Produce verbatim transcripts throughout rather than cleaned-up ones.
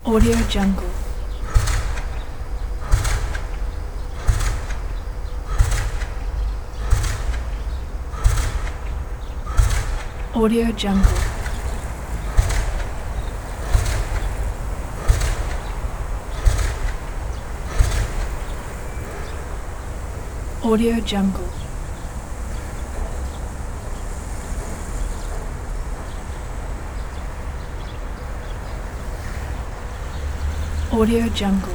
Audio Jungle. Audio Jungle. Audio Jungle. Audio Jungle.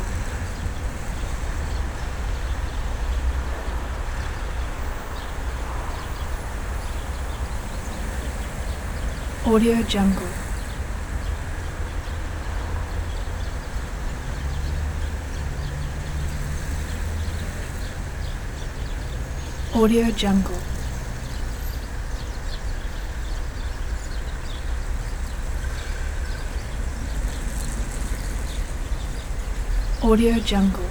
Audio Jungle. Audio Jungle. Audio Jungle.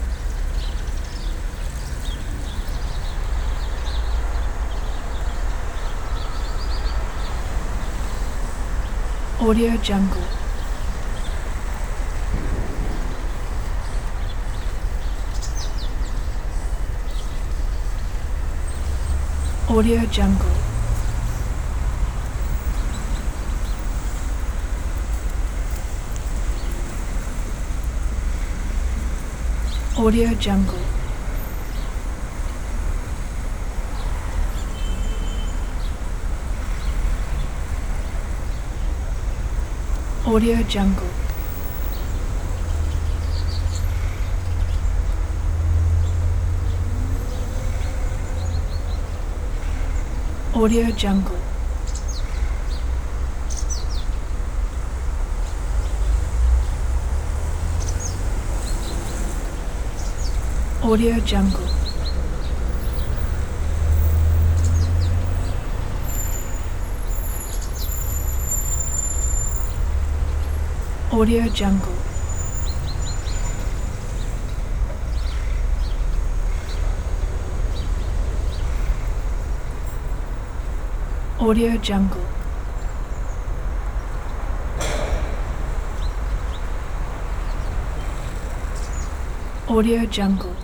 Audio Jungle. Audio Jungle. Audio Jungle. Audio Jungle. Audio Jungle. Audio Jungle. Audio Jungle. Audio Jungle. Audio Jungle.